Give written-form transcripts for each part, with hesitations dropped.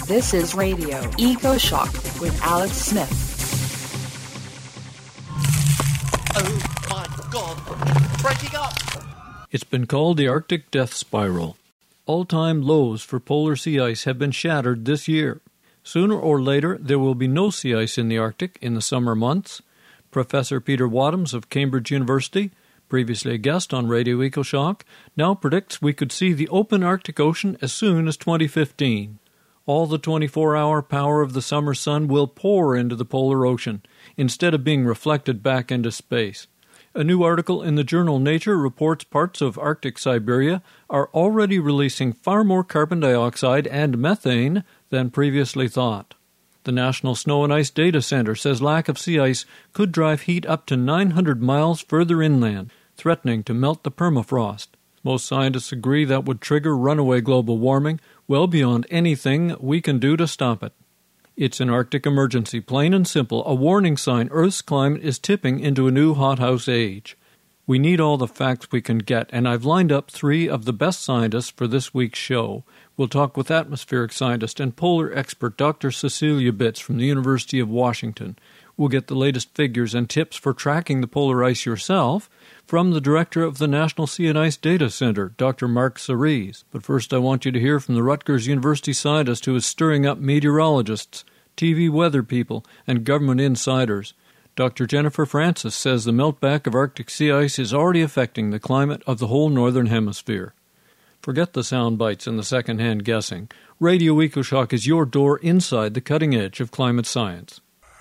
This is Radio EcoShock with Alex Smith. Oh my God, it's breaking up! It's been called the Arctic Death Spiral. All-time lows for polar sea ice have been shattered this year. Sooner or later, there will be no sea ice in the Arctic in the summer months. Professor Peter Wadhams of Cambridge University, previously a guest on Radio EcoShock, now predicts we could see the open Arctic Ocean as soon as 2015. All the 24-hour power of the summer sun will pour into the polar ocean, instead of being reflected back into space. A new article in the journal Nature reports parts of Arctic Siberia are already releasing far more carbon dioxide and methane than previously thought. The National Snow and Ice Data Center says lack of sea ice could drive heat up to 900 miles further inland, threatening to melt the permafrost. Most scientists agree that would trigger runaway global warming well beyond anything we can do to stop it. It's an Arctic emergency, plain and simple, a warning sign Earth's climate is tipping into a new hothouse age. We need all the facts we can get, and I've lined up 3 of the best scientists for this week's show. We'll talk with atmospheric scientist and polar expert Dr. Cecilia Bitz from the University of Washington. We'll get the latest figures and tips for tracking the polar ice yourself from the director of the National Sea and Ice Data Center, Dr. Mark Cerise. But first I want you to hear from the Rutgers University scientist who is stirring up meteorologists, TV weather people, and government insiders. Dr. Jennifer Francis says the meltback of Arctic sea ice is already affecting the climate of the whole northern hemisphere. Forget the sound bites and the second-hand guessing. Radio EcoShock is your door inside the cutting edge of climate science.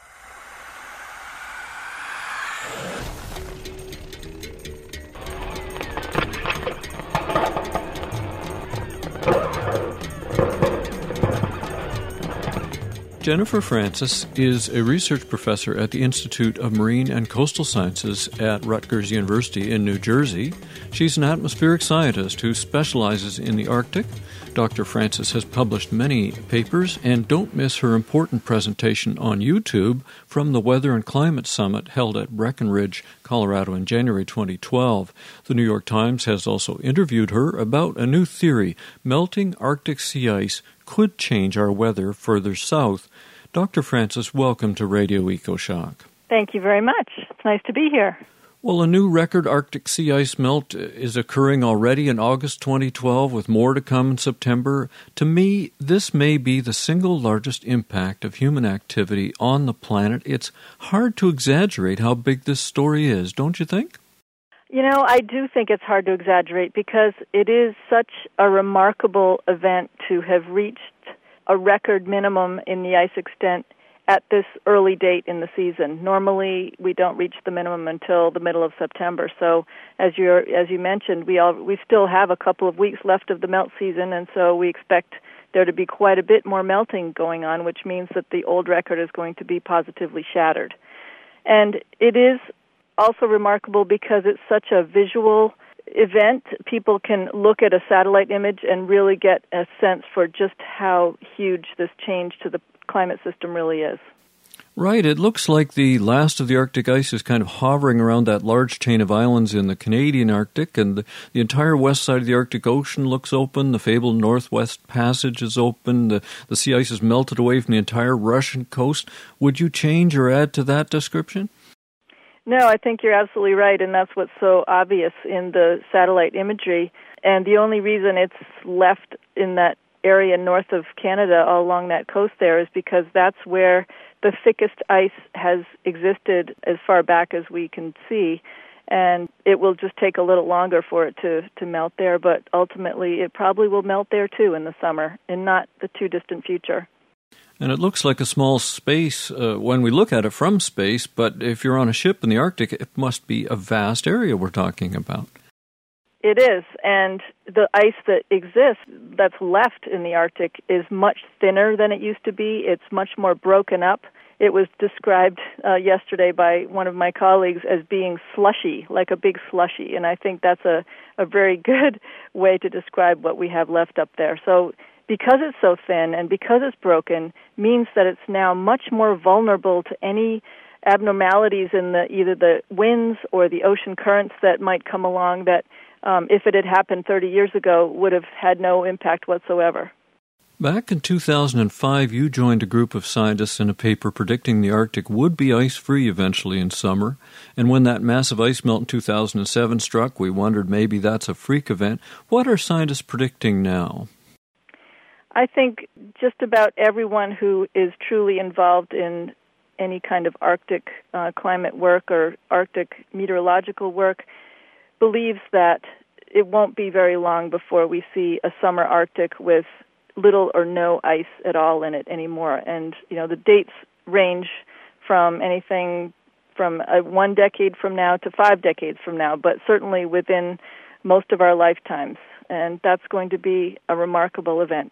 Jennifer Francis is a research professor at the Institute of Marine and Coastal Sciences at Rutgers University in New Jersey. She's an atmospheric scientist who specializes in the Arctic. Dr. Francis has published many papers, and don't miss her important presentation on YouTube from the Weather and Climate Summit held at Breckenridge, Colorado in January 2012. The New York Times has also interviewed her about a new theory: melting Arctic sea ice could change our weather further south. Dr. Francis, welcome to Radio EcoShock. Thank you very much. It's nice to be here. Well, a new record Arctic sea ice melt is occurring already in August 2012, with more to come in September. To me, this may be the single largest impact of human activity on the planet. It's hard to exaggerate how big this story is, don't you think? You know, I do think it's hard to exaggerate because it is such a remarkable event to have reached a record minimum in the ice extent at this early date in the season. Normally, we don't reach the minimum until the middle of September. So, as you mentioned, we still have a couple of weeks left of the melt season, and so we expect there to be quite a bit more melting going on, which means that the old record is going to be positively shattered. And it is also remarkable because it's such a visual event. People can look at a satellite image and really get a sense for just how huge this change to the climate system really is. Right. It looks like the last of the Arctic ice is kind of hovering around that large chain of islands in the Canadian Arctic, and the entire west side of the Arctic Ocean looks open. The fabled Northwest Passage is open. The sea ice is melted away from the entire Russian coast. Would you change or add to that description? No, I think you're absolutely right, and that's what's so obvious in the satellite imagery. And the only reason it's left in that area north of Canada, all along that coast there, is because that's where the thickest ice has existed as far back as we can see. And it will just take a little longer for it to melt there, but ultimately it probably will melt there too in the summer, in not the too distant future. And it looks like a small space when we look at it from space, but if you're on a ship in the Arctic, it must be a vast area we're talking about. It is, and the ice that exists, that's left in the Arctic, is much thinner than it used to be. It's much more broken up. It was described yesterday by one of my colleagues as being slushy, like a big slushy, and I think that's a very good way to describe what we have left up there. So because it's so thin and because it's broken, means that it's now much more vulnerable to any abnormalities in either the winds or the ocean currents that might come along that if it had happened 30 years ago would have had no impact whatsoever. Back in 2005, you joined a group of scientists in a paper predicting the Arctic would be ice-free eventually in summer. And when that massive ice melt in 2007 struck, we wondered maybe that's a freak event. What are scientists predicting now? I think just about everyone who is truly involved in any kind of Arctic climate work or Arctic meteorological work believes that it won't be very long before we see a summer Arctic with little or no ice at all in it anymore. And, the dates range from anything from 1 decade from now to 5 decades from now, but certainly within most of our lifetimes. And that's going to be a remarkable event.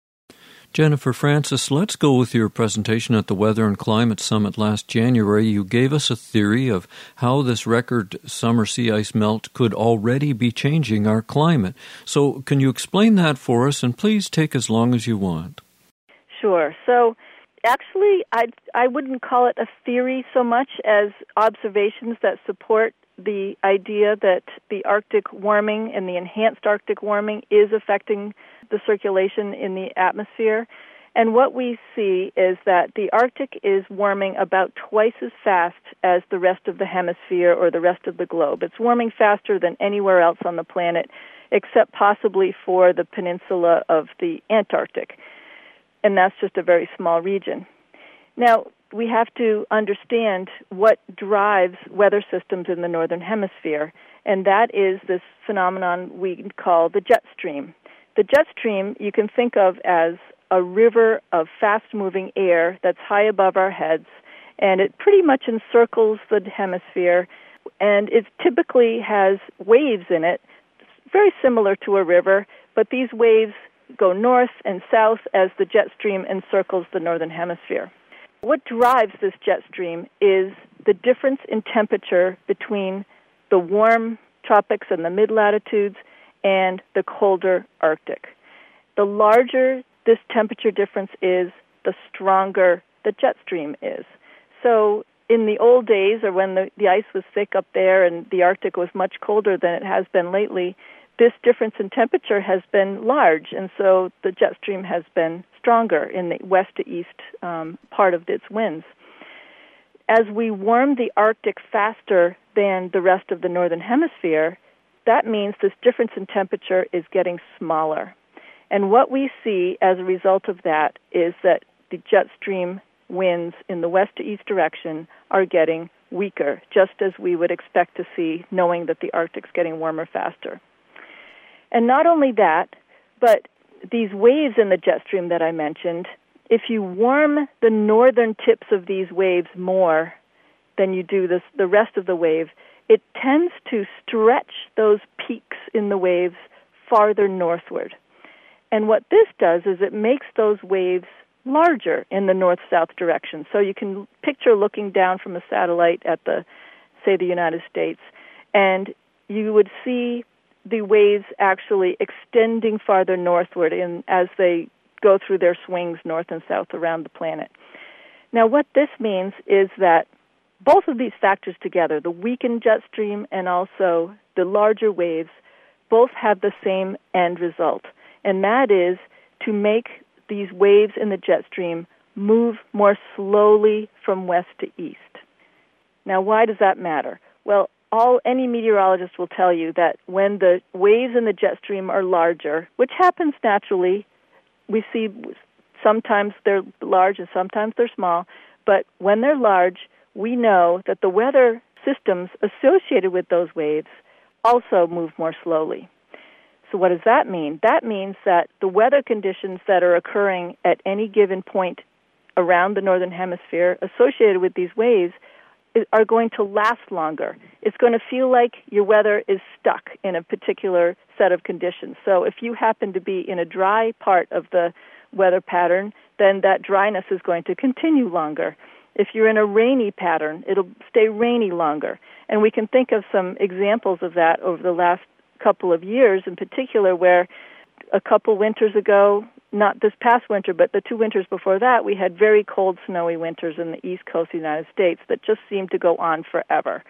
Jennifer Francis, let's go with your presentation at the Weather and Climate Summit last January. You gave us a theory of how this record summer sea ice melt could already be changing our climate. So can you explain that for us, and please take as long as you want? Sure. So actually, I wouldn't call it a theory so much as observations that support the idea that the Arctic warming and the enhanced Arctic warming is affecting the circulation in the atmosphere. And what we see is that the Arctic is warming about twice as fast as the rest of the hemisphere or the rest of the globe. It's warming faster than anywhere else on the planet, except possibly for the peninsula of the Antarctic. And that's just a very small region. Now, we have to understand what drives weather systems in the northern hemisphere, and that is this phenomenon we call the jet stream. The jet stream you can think of as a river of fast-moving air that's high above our heads, and it pretty much encircles the hemisphere, and it typically has waves in it, very similar to a river, but these waves go north and south as the jet stream encircles the northern hemisphere. What drives this jet stream is the difference in temperature between the warm tropics and the mid-latitudes and the colder Arctic. The larger this temperature difference is, the stronger the jet stream is. So in the old days, or when the ice was thick up there and the Arctic was much colder than it has been lately, this difference in temperature has been large, and so the jet stream has been stronger in the west to east part of its winds. As we warm the Arctic faster than the rest of the northern hemisphere, that means this difference in temperature is getting smaller. And what we see as a result of that is that the jet stream winds in the west to east direction are getting weaker, just as we would expect to see, knowing that the Arctic's getting warmer faster. And not only that, but these waves in the jet stream that I mentioned, if you warm the northern tips of these waves more than you do the rest of the wave, it tends to stretch those peaks in the waves farther northward. And what this does is it makes those waves larger in the north-south direction. So you can picture looking down from a satellite at the United States, and you would see the waves actually extending farther northward as they go through their swings north and south around the planet. Now, what this means is that both of these factors together, the weakened jet stream and also the larger waves, both have the same end result, and that is to make these waves in the jet stream move more slowly from west to east. Now, why does that matter? Well, any meteorologist will tell you that when the waves in the jet stream are larger, which happens naturally, we see sometimes they're large and sometimes they're small, but when they're large, we know that the weather systems associated with those waves also move more slowly. So what does that mean? That means that the weather conditions that are occurring at any given point around the northern hemisphere associated with these waves are going to last longer. It's going to feel like your weather is stuck in a particular set of conditions. So if you happen to be in a dry part of the weather pattern, then that dryness is going to continue longer. If you're in a rainy pattern, it'll stay rainy longer. And we can think of some examples of that over the last couple of years, in particular, where a couple winters ago, not this past winter, but the 2 winters before that, we had very cold, snowy winters in the east coast of the United States that just seemed to go on forever.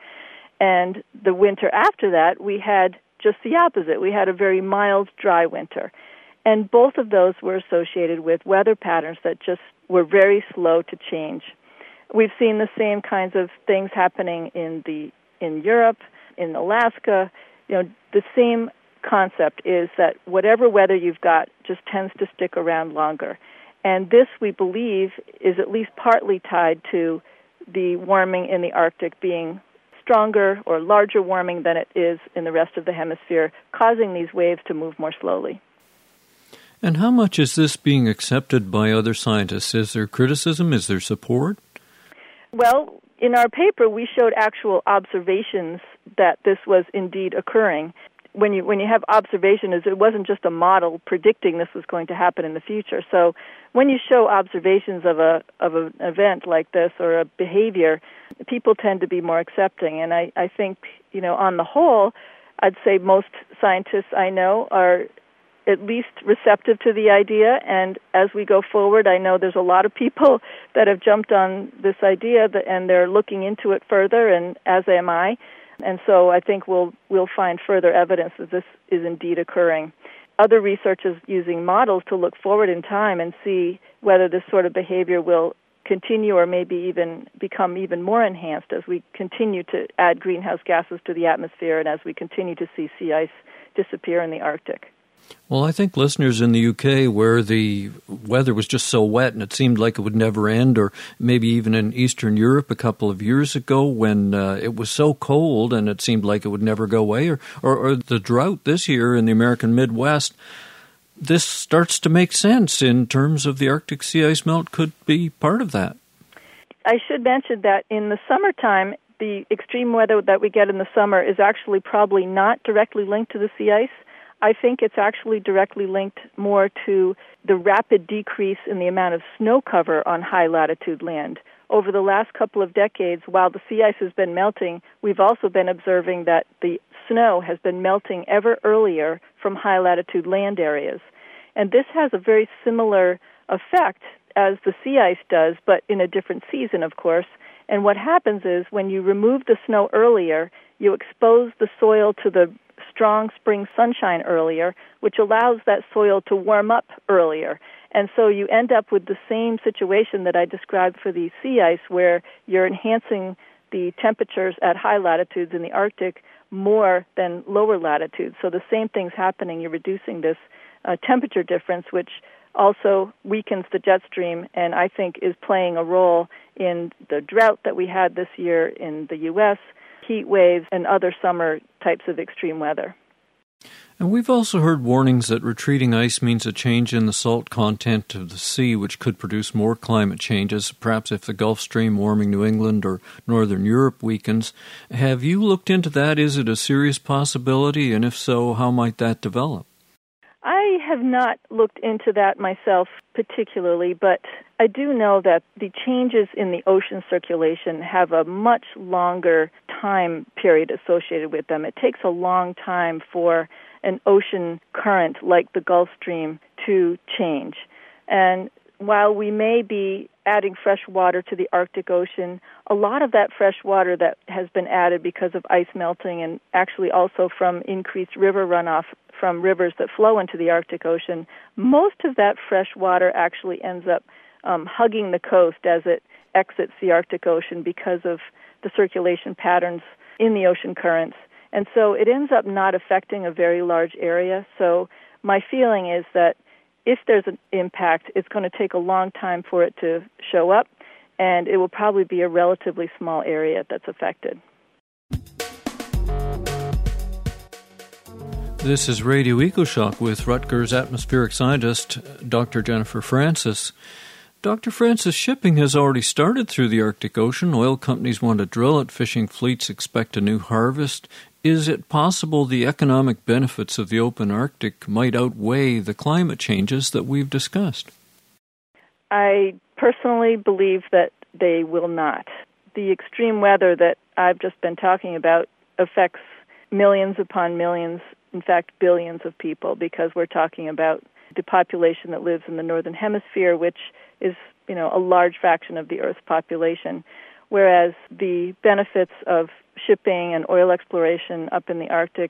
And the winter after that, we had just the opposite. We had a very mild, dry winter. And both of those were associated with weather patterns that just were very slow to change. We've seen the same kinds of things happening in Europe, in Alaska. The same concept is that whatever weather you've got just tends to stick around longer. And this, we believe, is at least partly tied to the warming in the Arctic being stronger or larger warming than it is in the rest of the hemisphere, causing these waves to move more slowly. And how much is this being accepted by other scientists? Is there criticism? Is there support? Well, in our paper, we showed actual observations that this was indeed occurring. When you have observations, it wasn't just a model predicting this was going to happen in the future. So when you show observations of an event like this or a behavior, people tend to be more accepting. And I think, on the whole, I'd say most scientists I know are at least receptive to the idea. And as we go forward, I know there's a lot of people that have jumped on this idea and they're looking into it further, and as am I. And so I think we'll find further evidence that this is indeed occurring. Other research is using models to look forward in time and see whether this sort of behavior will continue or maybe even become even more enhanced as we continue to add greenhouse gases to the atmosphere and as we continue to see sea ice disappear in the Arctic. Well, I think listeners in the UK, where the weather was just so wet and it seemed like it would never end, or maybe even in Eastern Europe a couple of years ago when it was so cold and it seemed like it would never go away, or the drought this year in the American Midwest, this starts to make sense in terms of the Arctic sea ice melt could be part of that. I should mention that in the summertime, the extreme weather that we get in the summer is actually probably not directly linked to the sea ice. I think it's actually directly linked more to the rapid decrease in the amount of snow cover on high-latitude land. Over the last couple of decades, while the sea ice has been melting, we've also been observing that the snow has been melting ever earlier from high-latitude land areas. And this has a very similar effect as the sea ice does, but in a different season, of course. And what happens is when you remove the snow earlier, you expose the soil to the strong spring sunshine earlier, which allows that soil to warm up earlier. And so you end up with the same situation that I described for the sea ice, where you're enhancing the temperatures at high latitudes in the Arctic more than lower latitudes. So the same thing's happening. You're reducing this temperature difference, which also weakens the jet stream and I think is playing a role in the drought that we had this year in the U.S., heat waves, and other summer types of extreme weather. And we've also heard warnings that retreating ice means a change in the salt content of the sea, which could produce more climate changes, perhaps if the Gulf Stream warming New England or Northern Europe weakens. Have you looked into that? Is it a serious possibility? And if so, how might that develop? I have not looked into that myself particularly, but I do know that the changes in the ocean circulation have a much longer time period associated with them. It takes a long time for an ocean current like the Gulf Stream to change. And while we may be adding fresh water to the Arctic Ocean, a lot of that fresh water that has been added because of ice melting and actually also from increased river runoff from rivers that flow into the Arctic Ocean, most of that fresh water actually ends up hugging the coast as it exits the Arctic Ocean because of the circulation patterns in the ocean currents. And so it ends up not affecting a very large area. So my feeling is that if there's an impact, it's going to take a long time for it to show up, and it will probably be a relatively small area that's affected. This is Radio EcoShock with Rutgers atmospheric scientist Dr. Jennifer Francis. Dr. Francis, shipping has already started through the Arctic Ocean. Oil companies want to drill it. Fishing fleets expect a new harvest. Is it possible the economic benefits of the open Arctic might outweigh the climate changes that we've discussed? I personally believe that they will not. The extreme weather that I've just been talking about affects millions upon millions, in fact, billions of people, because we're talking about the population that lives in the Northern Hemisphere, which is, a large fraction of the Earth's population, whereas the benefits of shipping and oil exploration up in the Arctic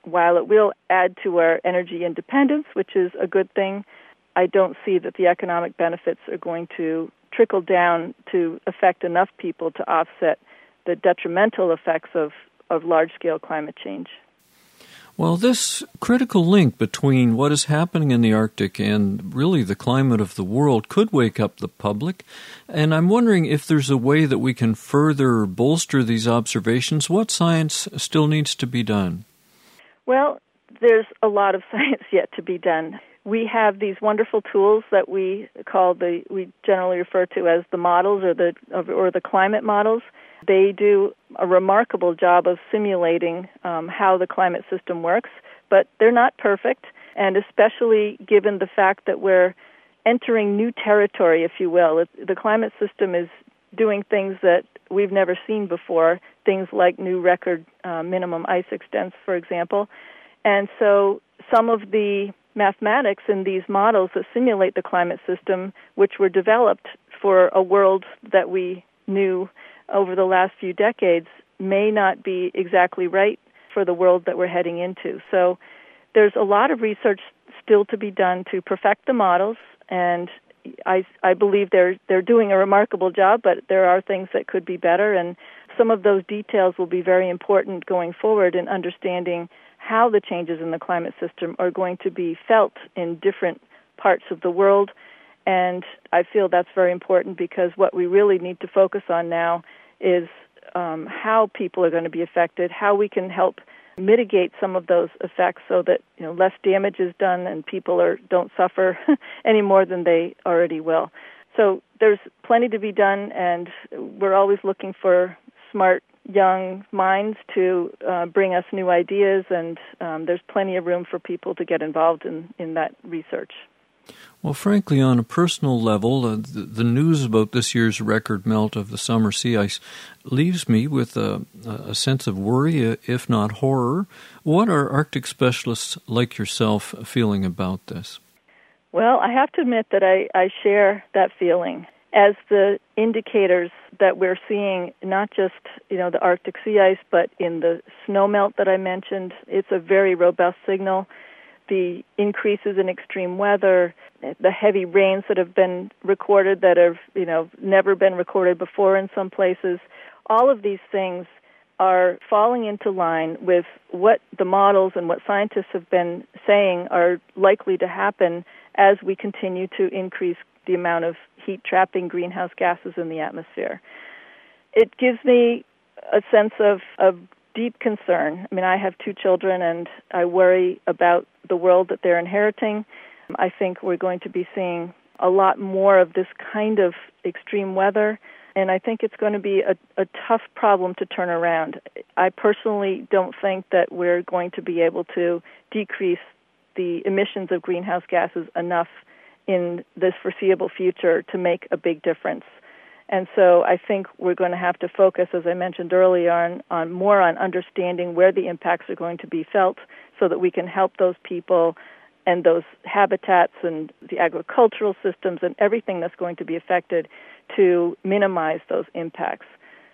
while it will add to our energy independence, which is a good thing, I don't see that the economic benefits are going to trickle down to affect enough people to offset the detrimental effects of large-scale climate change. Well, this critical link between what is happening in the Arctic and really the climate of the world could wake up the public, and I'm wondering if there's a way that we can further bolster these observations. What science still needs to be done? Well, there's a lot of science yet to be done. We have these wonderful tools that we generally refer to as the models or the climate models. They do a remarkable job of simulating how the climate system works, but they're not perfect, and especially given the fact that we're entering new territory, if you will. The climate system is doing things that we've never seen before, things like new record minimum ice extents, for example. And so some of the mathematics in these models that simulate the climate system, which were developed for a world that we knew over the last few decades, may not be exactly right for the world that we're heading into. So there's a lot of research still to be done to perfect the models, and I believe they're doing a remarkable job, but there are things that could be better, and some of those details will be very important going forward in understanding how the changes in the climate system are going to be felt in different parts of the world. And I feel that's very important because what we really need to focus on now is how people are going to be affected, how we can help mitigate some of those effects so that less damage is done and people don't suffer any more than they already will. So there's plenty to be done, and we're always looking for smart young minds to bring us new ideas, and there's plenty of room for people to get involved in that research. Well, frankly, on a personal level, the news about this year's record melt of the summer sea ice leaves me with a sense of worry, if not horror. What are Arctic specialists like yourself feeling about this? Well, I have to admit that I share that feeling. As the indicators that we're seeing, not just the Arctic sea ice, but in the snowmelt that I mentioned, it's a very robust signal. The increases in extreme weather, the heavy rains that have been recorded that have never been recorded before in some places, all of these things are falling into line with what the models and what scientists have been saying are likely to happen as we continue to increase the amount of heat-trapping greenhouse gases in the atmosphere. It gives me a sense of deep concern. I mean, I have 2 children, and I worry about the world that they're inheriting. I think we're going to be seeing a lot more of this kind of extreme weather, and I think it's going to be a tough problem to turn around. I personally don't think that we're going to be able to decrease the emissions of greenhouse gases enough in this foreseeable future to make a big difference. And so I think we're going to have to focus, as I mentioned earlier, on more on understanding where the impacts are going to be felt so that we can help those people and those habitats and the agricultural systems and everything that's going to be affected to minimize those impacts.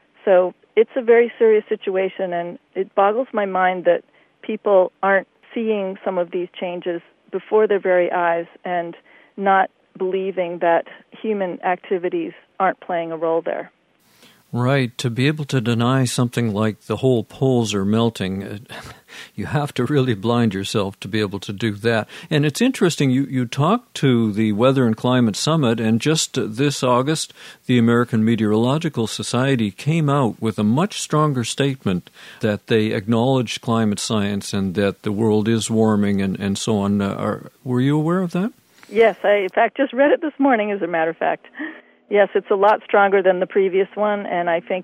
So it's a very serious situation, and it boggles my mind that people aren't seeing some of these changes before their very eyes and not believing that human activities aren't playing a role there. Right. To be able to deny something like the whole poles are melting, you have to really blind yourself to be able to do that. And it's interesting, you talked to the Weather and Climate Summit, and just this August, the American Meteorological Society came out with a much stronger statement that they acknowledged climate science and that the world is warming and so on. Were you aware of that? Yes, I, in fact, just read it this morning, as a matter of fact. Yes, it's a lot stronger than the previous one, and I think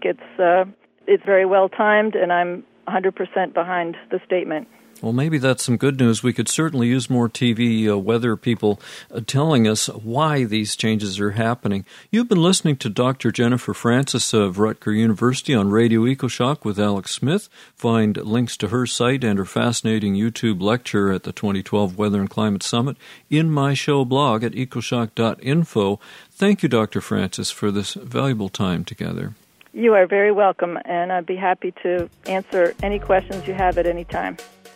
it's very well timed, and I'm 100% behind the statement. Well, maybe that's some good news. We could certainly use more TV weather people telling us why these changes are happening. You've been listening to Dr. Jennifer Francis of Rutgers University on Radio EcoShock with Alex Smith. Find links to her site and her fascinating YouTube lecture at the 2012 Weather and Climate Summit in my show blog at ecoshock.info. Thank you, Dr. Francis, for this valuable time together. You are very welcome, and I'd be happy to answer any questions you have at any time.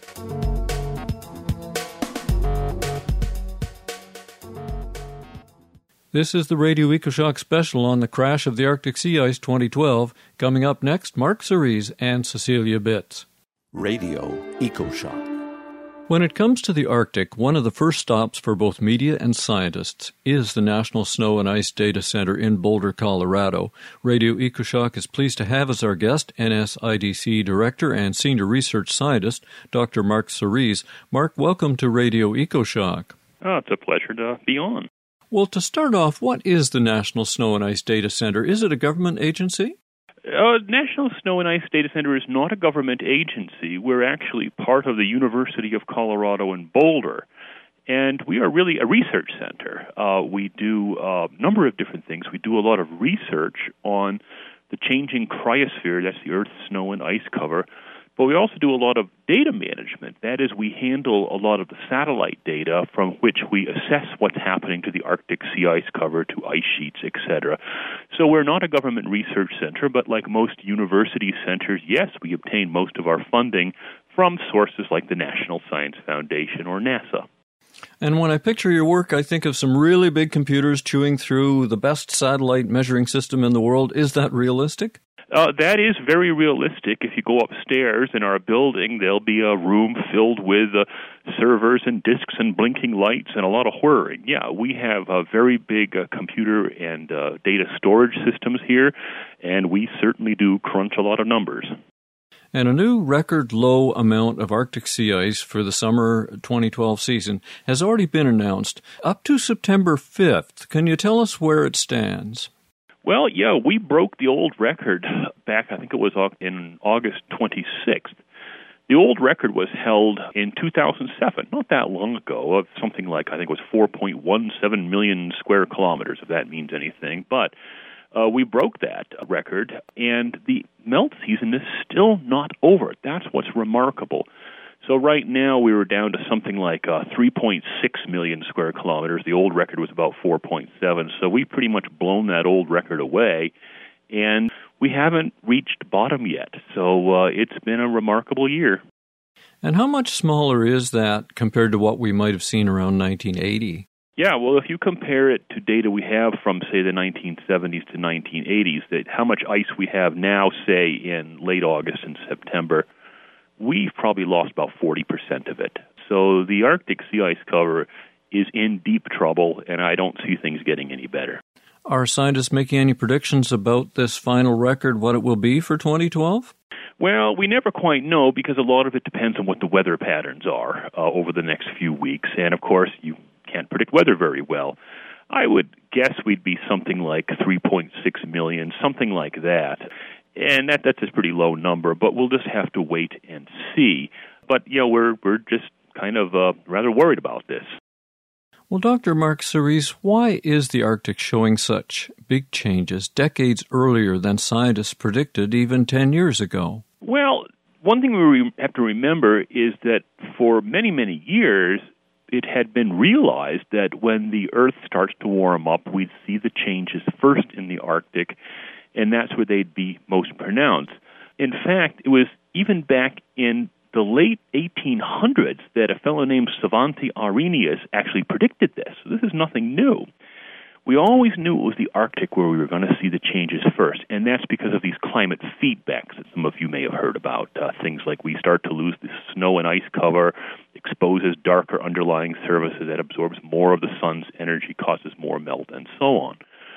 This is the Radio EcoShock special on the crash of the Arctic sea ice 2012. Coming up next, Mark Cerise and Cecilia Bitz. Radio EcoShock. When it comes to the Arctic, one of the first stops for both media and scientists is the National Snow and Ice Data Center in Boulder, Colorado. Radio EcoShock is pleased to have as our guest NSIDC Director and Senior Research Scientist, Dr. Mark Cerise. Mark, welcome to Radio EcoShock. Oh, it's a pleasure to be on. Well, to start off, what is the National Snow and Ice Data Center? Is it a government agency? National Snow and Ice Data Center is not a government agency. We're actually part of the University of Colorado in Boulder, and we are really a research center. We do a number of different things. We do a lot of research on the changing cryosphere, that's the Earth's snow and ice cover, but we also do a lot of data management. That is, we handle a lot of the satellite data from which we assess what's happening to the Arctic sea ice cover, to ice sheets, etc. So we're not a government research center, but like most university centers, yes, we obtain most of our funding from sources like the National Science Foundation or NASA. And when I picture your work, I think of some really big computers chewing through the best satellite measuring system in the world. Is that realistic? That is very realistic. If you go upstairs in our building, there'll be a room filled with servers and disks and blinking lights and a lot of whirring. Yeah, we have a very big computer and data storage systems here, and we certainly do crunch a lot of numbers. And a new record low amount of Arctic sea ice for the summer 2012 season has already been announced, up to September 5th. Can you tell us where it stands? Well, yeah, we broke the old record back, I think it was in August 26th. The old record was held in 2007, not that long ago, of something like, I think it was 4.17 million square kilometers, if that means anything. But we broke that record, and the melt season is still not over. That's what's remarkable. So right now we were down to something like 3.6 million square kilometers. The old record was about 4.7, so we've pretty much blown that old record away, and we haven't reached bottom yet. So it's been a remarkable year. And how much smaller is that compared to what we might have seen around 1980? Yeah, well, if you compare it to data we have from, say, the 1970s to 1980s, that how much ice we have now, say, in late August and September, we've probably lost about 40% of it. So the Arctic sea ice cover is in deep trouble, and I don't see things getting any better. Are scientists making any predictions about this final record, what it will be for 2012? Well, we never quite know because a lot of it depends on what the weather patterns are over the next few weeks. And, of course, you can't predict weather very well. I would guess we'd be something like 3.6 million, something like that. And that's a pretty low number, but we'll just have to wait and see. But, you know, we're just kind of rather worried about this. Well, Dr. Mark Cerise, why is the Arctic showing such big changes decades earlier than scientists predicted even 10 years ago? Well, one thing we have to remember is that for many, many years, it had been realized that when the Earth starts to warm up, we'd see the changes first in the Arctic, and that's where they'd be most pronounced. In fact, it was even back in the late 1800s that a fellow named Svante Arrhenius actually predicted this. So this is nothing new. We always knew it was the Arctic where we were going to see the changes first, and that's because of these climate feedbacks that some of you may have heard about. Things like we start to lose the snow and ice cover, exposes darker underlying surfaces that absorbs more of the sun's energy, causes more melt, and so on.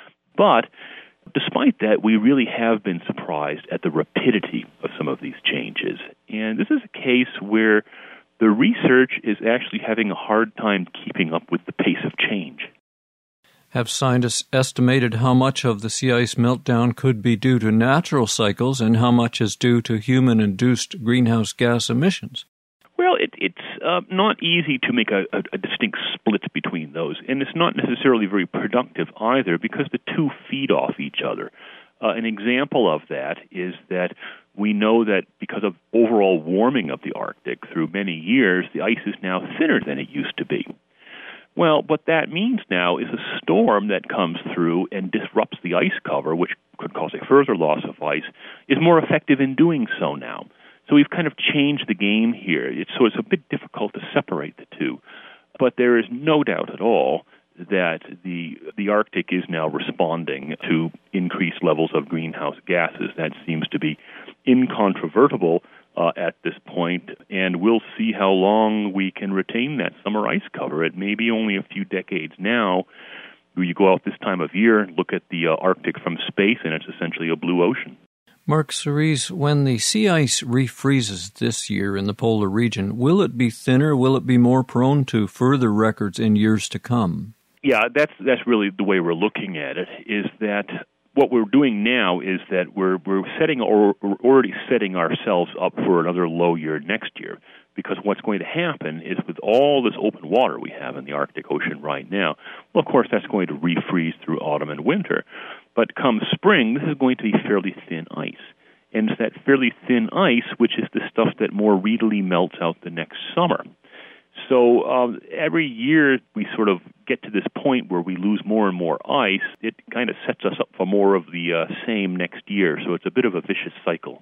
But despite that, we really have been surprised at the rapidity of some of these changes. And this is a case where the research is actually having a hard time keeping up with the pace of change. Have scientists estimated how much of the sea ice meltdown could be due to natural cycles and how much is due to human-induced greenhouse gas emissions? Well, it's not easy to make a distinct split between those, and it's not necessarily very productive either because the two feed off each other. An example of that is that we know that because of overall warming of the Arctic through many years, the ice is now thinner than it used to be. Well, what that means now is a storm that comes through and disrupts the ice cover, which could cause a further loss of ice, is more effective in doing so now. So we've kind of changed the game here. So it's a bit difficult to separate the two. But there is no doubt at all that the Arctic is now responding to increased levels of greenhouse gases. That seems to be incontrovertible at this point, and we'll see how long we can retain that summer ice cover. It may be only a few decades now. You go out this time of year and look at the Arctic from space, and it's essentially a blue ocean. Mark Cerise, when the sea ice refreezes this year in the polar region, will it be thinner? Will it be more prone to further records in years to come? Yeah, that's really the way we're looking at it, is that what we're doing now is that we're already setting ourselves up for another low year next year, because what's going to happen is with all this open water we have in the Arctic Ocean right now, well, of course, that's going to refreeze through autumn and winter. But come spring, this is going to be fairly thin ice. And it's that fairly thin ice which is the stuff that more readily melts out the next summer. So every year we sort of get to this point where we lose more and more ice. It kind of sets us up for more of the same next year. So it's a bit of a vicious cycle.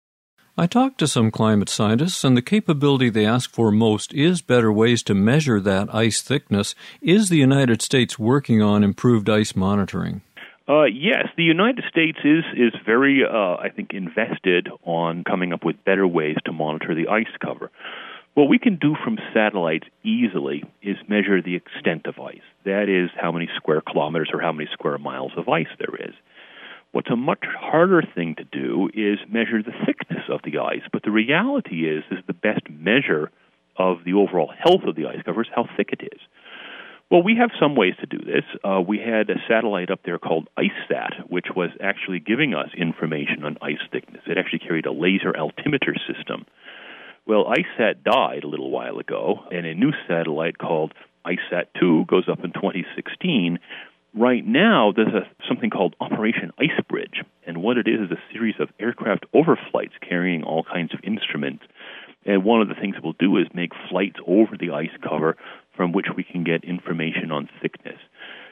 I talked to some climate scientists, and the capability they ask for most is better ways to measure that ice thickness. Is the United States working on improved ice monitoring? Yes, the United States is very, I think, invested on coming up with better ways to monitor the ice cover. What we can do from satellites easily is measure the extent of ice. That is, how many square kilometers or how many square miles of ice there is. What's a much harder thing to do is measure the thickness of the ice. But the reality is the best measure of the overall health of the ice cover is how thick it is. Well, we have some ways to do this. We had a satellite up there called IceSat, which was actually giving us information on ice thickness. It actually carried a laser altimeter system. Well, IceSat died a little while ago, and a new satellite called IceSat-2 goes up in 2016. Right now, there's something called Operation Icebridge, and what it is a series of aircraft overflights carrying all kinds of instruments. And one of the things we'll do is make flights over the ice cover from which we can get information on thickness.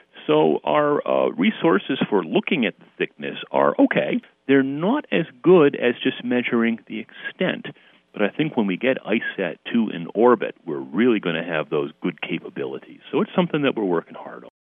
So our resources for looking at the thickness are okay. They're not as good as just measuring the extent. But I think when we get IceSat-2 in orbit, we're really going to have those good capabilities. So it's something that we're working hard on.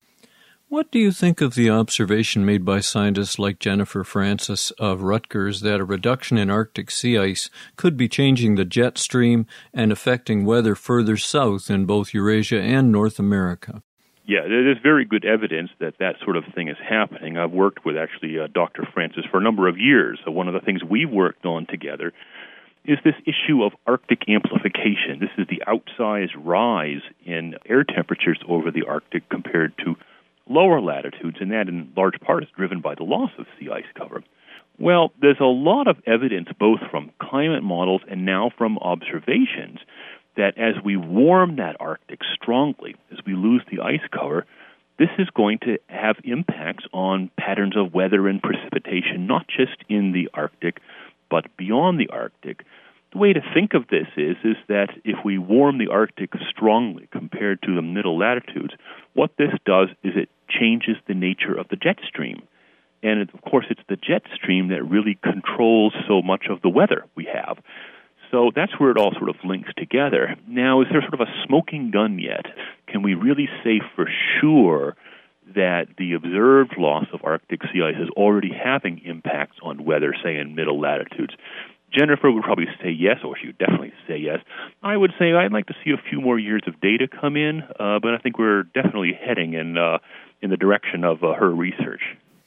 What do you think of the observation made by scientists like Jennifer Francis of Rutgers that a reduction in Arctic sea ice could be changing the jet stream and affecting weather further south in both Eurasia and North America? Yeah, there's very good evidence that that sort of thing is happening. I've worked with actually Dr. Francis for a number of years. So one of the things we've worked on together is this issue of Arctic amplification. This is the outsized rise in air temperatures over the Arctic compared to lower latitudes, and that in large part is driven by the loss of sea ice cover. Well, there's a lot of evidence both from climate models and now from observations that as we warm that Arctic strongly, as we lose the ice cover, this is going to have impacts on patterns of weather and precipitation, not just in the Arctic, but beyond the Arctic. The way to think of this is that if we warm the Arctic strongly compared to the middle latitudes, what this does is it changes the nature of the jet stream. And of course, it's the jet stream that really controls so much of the weather we have. So that's where it all sort of links together. Now, is there sort of a smoking gun yet? Can we really say for sure that the observed loss of Arctic sea ice is already having impacts on weather, say, in middle latitudes? Jennifer would probably say yes, or she would definitely say yes. I would say I'd like to see a few more years of data come in, but I think we're definitely heading in the direction of her research.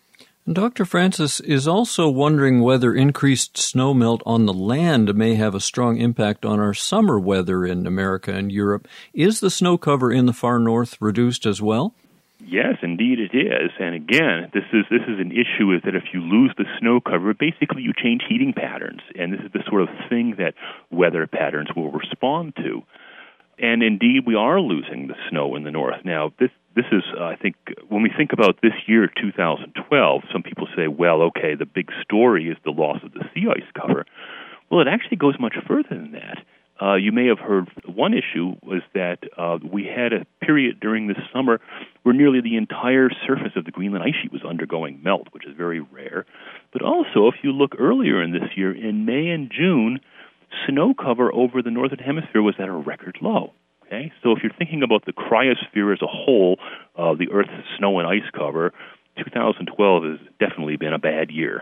Dr. Francis is also wondering whether increased snowmelt on the land may have a strong impact on our summer weather in America and Europe. Is the snow cover in the far north reduced as well? Yes, indeed it is. And again, this is an issue is that if you lose the snow cover, basically you change heating patterns. And this is the sort of thing that weather patterns will respond to. And indeed, we are losing the snow in the north. Now, this is, I think, when we think about this year, 2012, some people say, well, okay, the big story is the loss of the sea ice cover. Well, it actually goes much further than that. You may have heard one issue was that we had a period during this summer where nearly the entire surface of the Greenland ice sheet was undergoing melt, which is very rare. But also, if you look earlier in this year, in May and June, snow cover over the northern hemisphere was at a record low. Okay, so if you're thinking about the cryosphere as a whole, the Earth's snow and ice cover, 2012 has definitely been a bad year.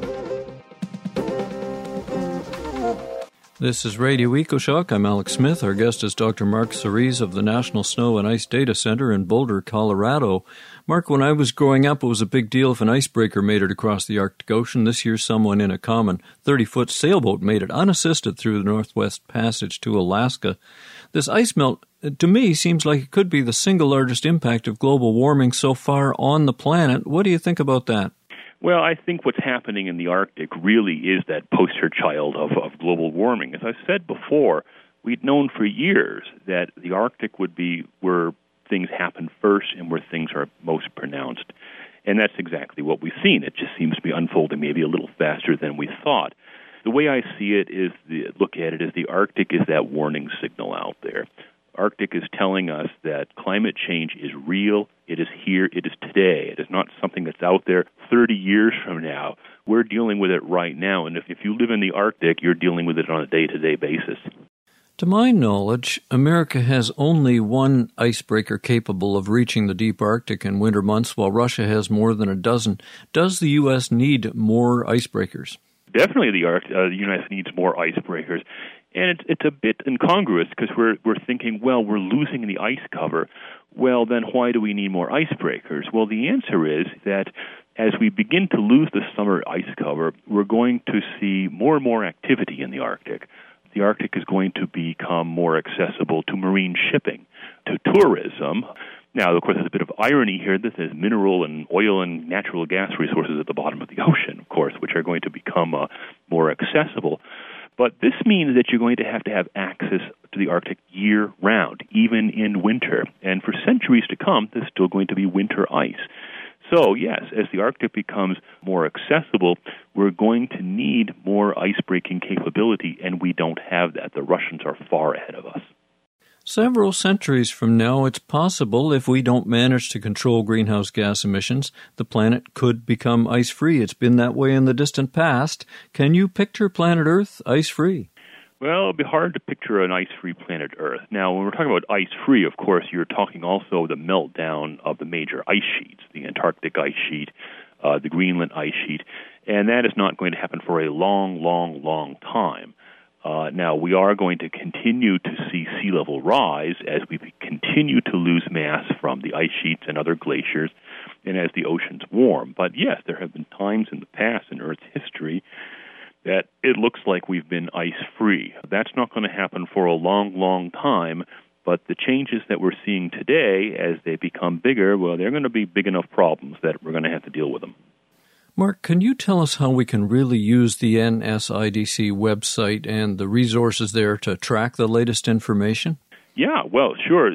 This is Radio EcoShock. I'm Alex Smith. Our guest is Dr. Mark Cerise of the National Snow and Ice Data Center in Boulder, Colorado. Mark, when I was growing up, it was a big deal if an icebreaker made it across the Arctic Ocean. This year, someone in a common 30-foot sailboat made it unassisted through the Northwest Passage to Alaska. This ice melt, to me, seems like it could be the single largest impact of global warming so far on the planet. What do you think about that? Well, I think what's happening in the Arctic really is that poster child of global warming. As I said before, we'd known for years that the Arctic would be where things happen first and where things are most pronounced. And that's exactly what we've seen. It just seems to be unfolding maybe a little faster than we thought. The way I see it is, look at it as the Arctic is that warning signal out there. Arctic is telling us that climate change is real, it is here, it is today. It is not something that's out there 30 years from now. We're dealing with it right now, and if you live in the Arctic, you're dealing with it on a day-to-day basis. To my knowledge, America has only one icebreaker capable of reaching the deep Arctic in winter months, while Russia has more than a dozen. Does the U.S. need more icebreakers? Definitely the United States needs more icebreakers. And it's a bit incongruous because we're thinking, well, we're losing the ice cover. Well, then why do we need more icebreakers? Well, the answer is that as we begin to lose the summer ice cover, we're going to see more and more activity in the Arctic. The Arctic is going to become more accessible to marine shipping, to tourism. Now, of course, there's a bit of irony here that there's mineral and oil and natural gas resources at the bottom of the ocean, of course, which are going to become more accessible. But this means that you're going to have access to the Arctic year-round, even in winter. And for centuries to come, there's still going to be winter ice. So, yes, as the Arctic becomes more accessible, we're going to need more ice-breaking capability, and we don't have that. The Russians are far ahead of us. Several centuries from now, it's possible if we don't manage to control greenhouse gas emissions, the planet could become ice-free. It's been that way in the distant past. Can you picture planet Earth ice-free? Well, it'd be hard to picture an ice-free planet Earth. Now, when we're talking about ice-free, of course, you're talking also the meltdown of the major ice sheets, the Antarctic ice sheet, the Greenland ice sheet, and that is not going to happen for a long, long, long time. Now, we are going to continue to see sea level rise as we continue to lose mass from the ice sheets and other glaciers and as the oceans warm. But yes, there have been times in the past in Earth's history that it looks like we've been ice-free. That's not going to happen for a long, long time, but the changes that we're seeing today as they become bigger, well, they're going to be big enough problems that we're going to have to deal with them. Mark, can you tell us how we can really use the NSIDC website and the resources there to track the latest information? Yeah, well, sure.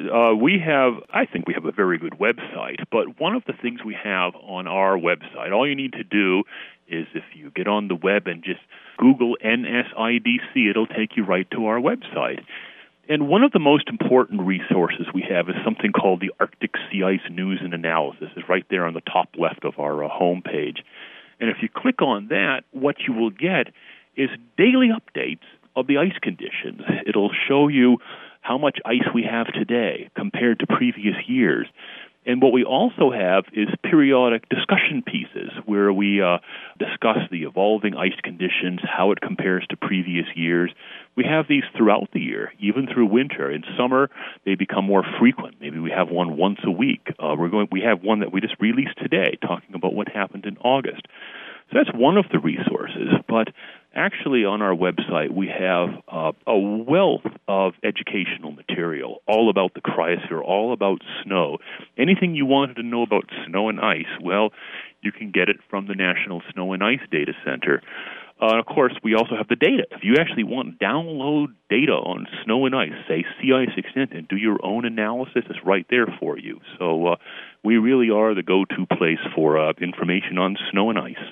I think we have a very good website, but one of the things we have on our website, all you need to do is if you get on the web and just Google NSIDC, it'll take you right to our website. And one of the most important resources we have is something called the Arctic Sea Ice News and Analysis. It's right there on the top left of our homepage. And if you click on that, what you will get is daily updates of the ice conditions. It'll show you how much ice we have today compared to previous years. And what we also have is periodic discussion pieces where we discuss the evolving ice conditions, how it compares to previous years. We have these throughout the year, even through winter. In summer, they become more frequent. Maybe we have one once a week. We have one that we just released today talking about what happened in August. So that's one of the resources. But actually on our website, we have a wealth of educational material all about the cryosphere, all about snow. Anything you wanted to know about snow and ice, well, you can get it from the National Snow and Ice Data Center. Of course, we also have the data. If you actually want to download data on snow and ice, say sea ice extent, and do your own analysis, it's right there for you. So we really are the go-to place for information on snow and ice.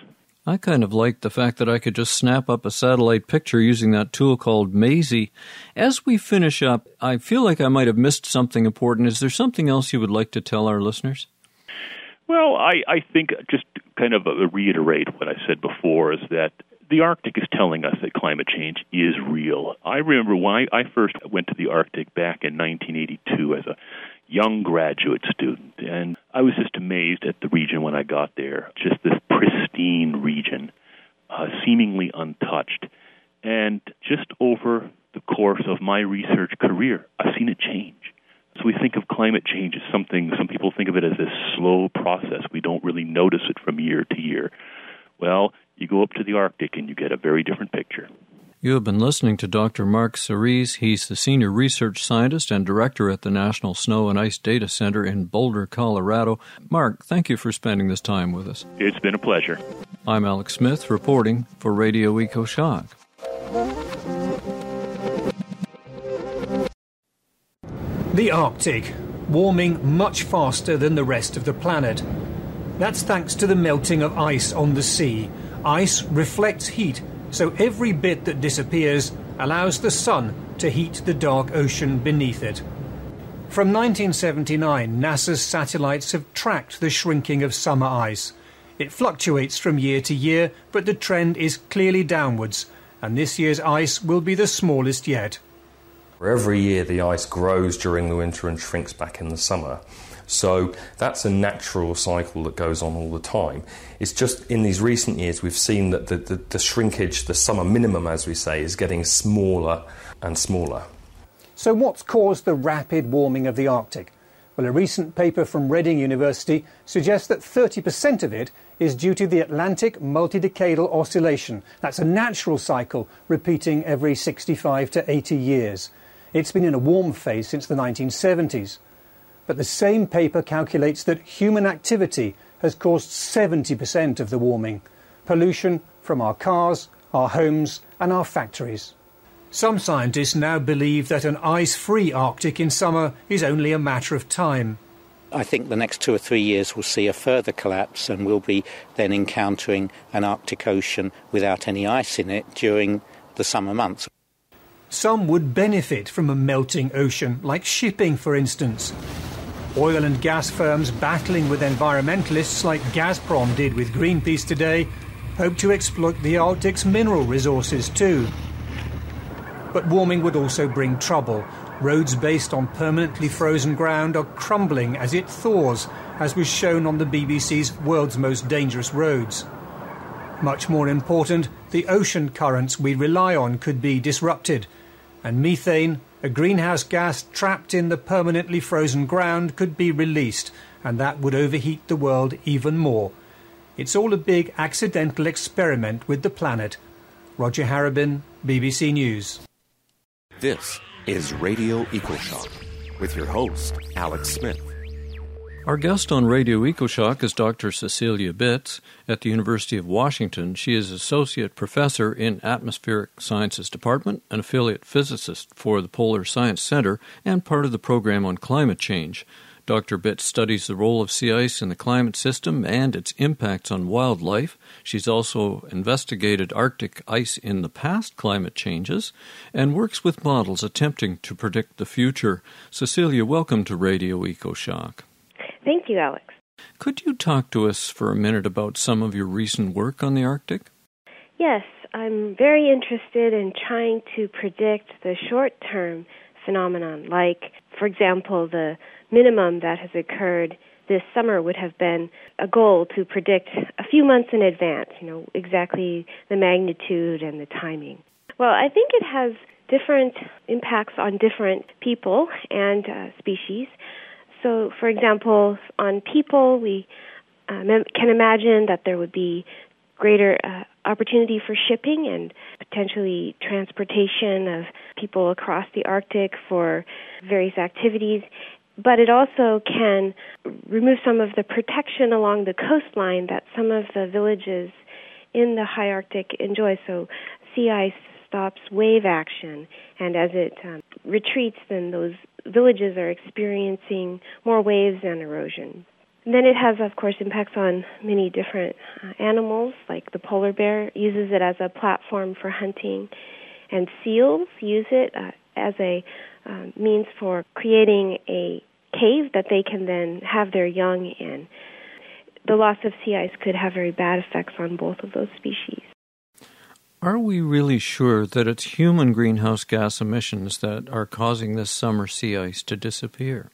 I kind of like the fact that I could just snap up a satellite picture using that tool called Maisie. As we finish up, I feel like I might have missed something important. Is there something else you would like to tell our listeners? Well, I think just to kind of reiterate what I said before is that the Arctic is telling us that climate change is real. I remember when I first went to the Arctic back in 1982 as a young graduate student, and I was just amazed at the region when I got there. Just this pristine region, seemingly untouched. And just over the course of my research career, I've seen it change. So we think of climate change as something, some people think of it as this slow process. We don't really notice it from year to year. Well, you go up to the Arctic and you get a very different picture. You have been listening to Dr. Mark Cerise. He's the Senior Research Scientist and Director at the National Snow and Ice Data Center in Boulder, Colorado. Mark, thank you for spending this time with us. It's been a pleasure. I'm Alex Smith, reporting for Radio EcoShock. The Arctic, warming much faster than the rest of the planet. That's thanks to the melting of ice on the sea. Ice reflects heat, so every bit that disappears allows the sun to heat the dark ocean beneath it. From 1979, NASA's satellites have tracked the shrinking of summer ice. It fluctuates from year to year, but the trend is clearly downwards, and this year's ice will be the smallest yet. Every year the ice grows during the winter and shrinks back in the summer. So that's a natural cycle that goes on all the time. It's just in these recent years we've seen that the shrinkage, the summer minimum as we say, is getting smaller and smaller. So what's caused the rapid warming of the Arctic? Well, a recent paper from Reading University suggests that 30% of it is due to the Atlantic multidecadal oscillation. That's a natural cycle repeating every 65 to 80 years. It's been in a warm phase since the 1970s. But the same paper calculates that human activity has caused 70% of the warming. Pollution from our cars, our homes and our factories. Some scientists now believe that an ice-free Arctic in summer is only a matter of time. I think the next 2 or 3 years will see a further collapse, and we'll be then encountering an Arctic Ocean without any ice in it during the summer months. Some would benefit from a melting ocean, like shipping, for instance. Oil and gas firms battling with environmentalists like Gazprom did with Greenpeace today hope to exploit the Arctic's mineral resources too. But warming would also bring trouble. Roads based on permanently frozen ground are crumbling as it thaws, as was shown on the BBC's World's Most Dangerous Roads. Much more important, the ocean currents we rely on could be disrupted, and methane, a greenhouse gas trapped in the permanently frozen ground, could be released, and that would overheat the world even more. It's all a big accidental experiment with the planet. Roger Harrabin, BBC News. This is Radio EcoShock with your host, Alex Smith. Our guest on Radio EcoShock is Dr. Cecilia Bitts at the University of Washington. She is Associate Professor in Atmospheric Sciences Department, an affiliate physicist for the Polar Science Center, and part of the program on climate change. Dr. Bitts studies the role of sea ice in the climate system and its impacts on wildlife. She's also investigated Arctic ice in the past climate changes and works with models attempting to predict the future. Cecilia, welcome to Radio EcoShock. Thank you, Alex. Could you talk to us for a minute about some of your recent work on the Arctic? Yes, I'm very interested in trying to predict the short-term phenomenon, like, for example, the minimum that has occurred this summer would have been a goal to predict a few months in advance, exactly the magnitude and the timing. Well, I think it has different impacts on different people and species. So, for example, on people, we can imagine that there would be greater opportunity for shipping and potentially transportation of people across the Arctic for various activities. But it also can remove some of the protection along the coastline that some of the villages in the high Arctic enjoy. So sea ice stops wave action, and as it retreats, then those villages are experiencing more waves and erosion. And then it has, of course, impacts on many different animals, like the polar bear uses it as a platform for hunting, and seals use it as a means for creating a cave that they can then have their young in. The loss of sea ice could have very bad effects on both of those species. Are we really sure that it's human greenhouse gas emissions that are causing this summer sea ice to disappear?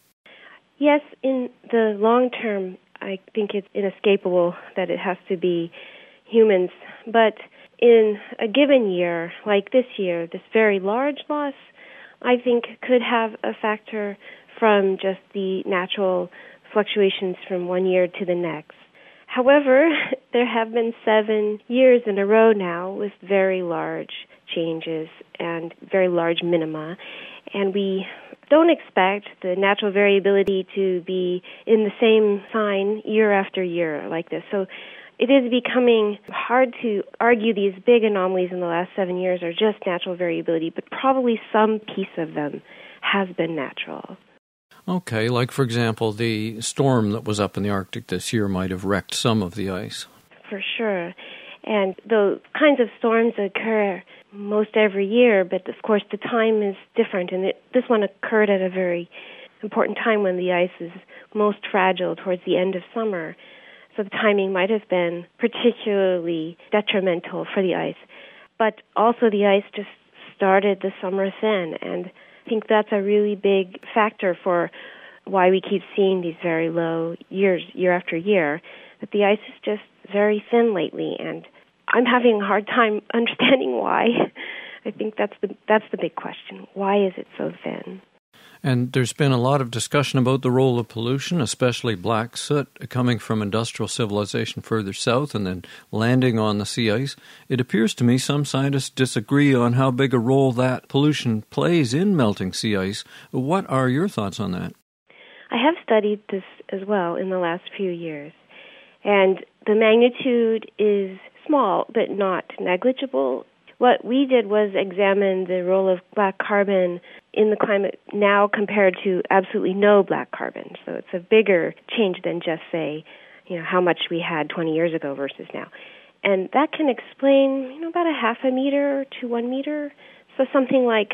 Yes, in the long term, I think it's inescapable that it has to be humans. But in a given year, like this year, this very large loss, I think could have a factor from just the natural fluctuations from one year to the next. However, there have been 7 years in a row now with very large changes and very large minima, and we don't expect the natural variability to be in the same sign year after year like this. So it is becoming hard to argue these big anomalies in the last 7 years are just natural variability, but probably some piece of them has been natural. Okay, like for example, the storm that was up in the Arctic this year might have wrecked some of the ice. For sure. And those kinds of storms occur most every year, but of course the time is different. And this one occurred at a very important time when the ice is most fragile towards the end of summer. So the timing might have been particularly detrimental for the ice. But also the ice just started the summer thin, and I think that's a really big factor for why we keep seeing these very low years, year after year, that the ice is just very thin lately, and I'm having a hard time understanding why. I think that's the big question. Why is it so thin? And there's been a lot of discussion about the role of pollution, especially black soot coming from industrial civilization further south and then landing on the sea ice. It appears to me some scientists disagree on how big a role that pollution plays in melting sea ice. What are your thoughts on that? I have studied this as well in the last few years, and the magnitude is small but not negligible. What we did was examine the role of black carbon in the climate now compared to absolutely no black carbon. So it's a bigger change than just, say, how much we had 20 years ago versus now. And that can explain, about a half a meter to 1 meter. So something like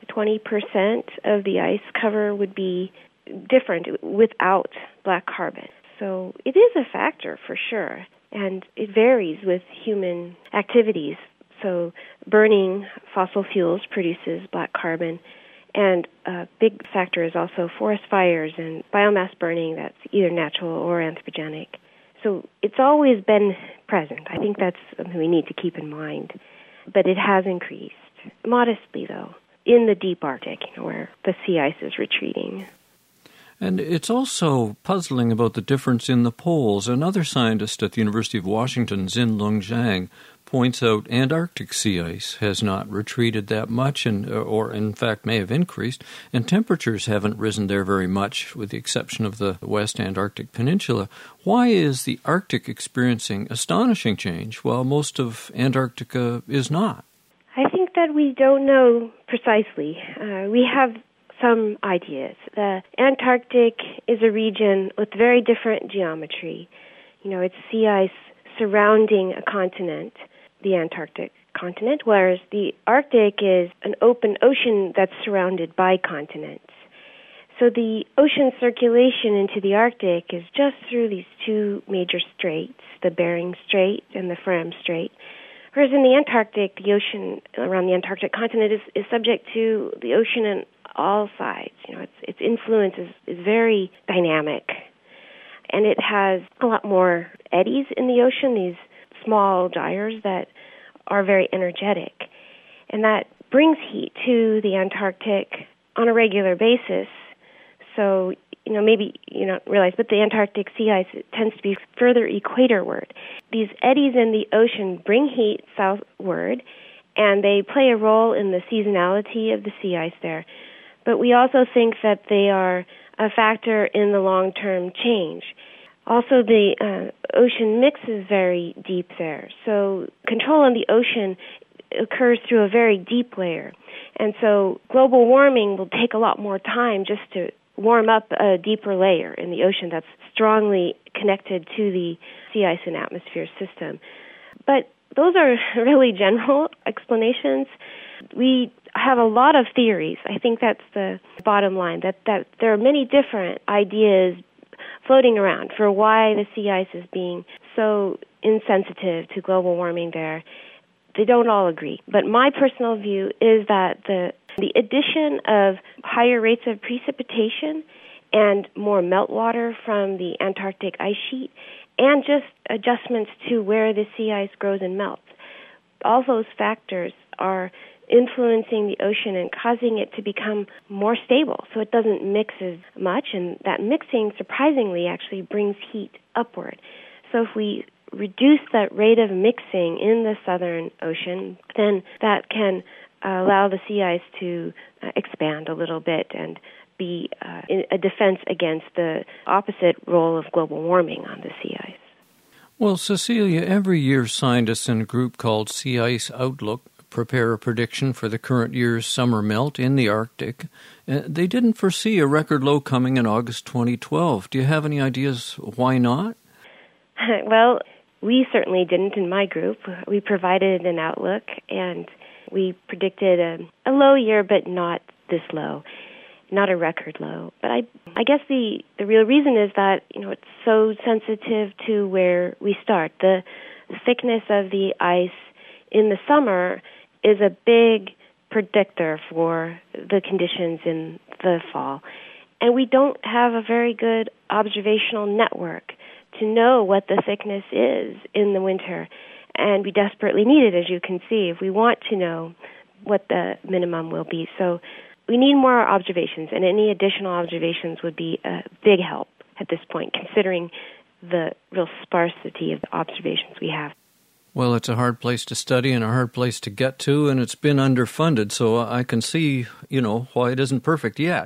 20% of the ice cover would be different without black carbon. So it is a factor for sure, and it varies with human activities. So burning fossil fuels produces black carbon, and a big factor is also forest fires and biomass burning that's either natural or anthropogenic. So it's always been present. I think that's something we need to keep in mind. But it has increased, modestly though, in the deep Arctic, where the sea ice is retreating. And it's also puzzling about the difference in the poles. Another scientist at the University of Washington, Xin-Lung Zhang, points out Antarctic sea ice has not retreated that much, or in fact may have increased, and temperatures haven't risen there very much, with the exception of the West Antarctic Peninsula. Why is the Arctic experiencing astonishing change while most of Antarctica is not? I think that we don't know precisely. We have some ideas. The Antarctic is a region with very different geometry. It's sea ice surrounding a continent, the Antarctic continent, whereas the Arctic is an open ocean that's surrounded by continents. So the ocean circulation into the Arctic is just through these two major straits, the Bering Strait and the Fram Strait. Whereas in the Antarctic, the ocean around the Antarctic continent is subject to the ocean on all sides. Its influence is very dynamic. And it has a lot more eddies in the ocean, these small gyres that are very energetic. And that brings heat to the Antarctic on a regular basis. So, maybe you don't realize, but the Antarctic sea ice tends to be further equatorward. These eddies in the ocean bring heat southward, and they play a role in the seasonality of the sea ice there. But we also think that they are a factor in the long-term change. Also, the ocean mix is very deep there. So control on the ocean occurs through a very deep layer. And so global warming will take a lot more time just to warm up a deeper layer in the ocean that's strongly connected to the sea ice and atmosphere system. But those are really general explanations. We have a lot of theories. I think that's the bottom line, that there are many different ideas floating around for why the sea ice is being so insensitive to global warming there. They don't all agree. But my personal view is that the addition of higher rates of precipitation and more meltwater from the Antarctic ice sheet and just adjustments to where the sea ice grows and melts, all those factors are influencing the ocean and causing it to become more stable so it doesn't mix as much, and that mixing surprisingly actually brings heat upward. So if we reduce that rate of mixing in the Southern Ocean, then that can allow the sea ice to expand a little bit and be a defense against the opposite role of global warming on the sea ice. Well, Cecilia, every year scientists in a group called Sea Ice Outlook prepare a prediction for the current year's summer melt in the Arctic. They didn't foresee a record low coming in August 2012. Do you have any ideas why not? Well, we certainly didn't in my group. We provided an outlook, and we predicted a low year, but not this low, not a record low. But I guess the real reason is that, it's so sensitive to where we start. The thickness of the ice in the summer is a big predictor for the conditions in the fall. And we don't have a very good observational network to know what the thickness is in the winter. And we desperately need it, as you can see, if we want to know what the minimum will be. So we need more observations, and any additional observations would be a big help at this point, considering the real sparsity of the observations we have. Well, it's a hard place to study and a hard place to get to, and it's been underfunded, so I can see, why it isn't perfect yet.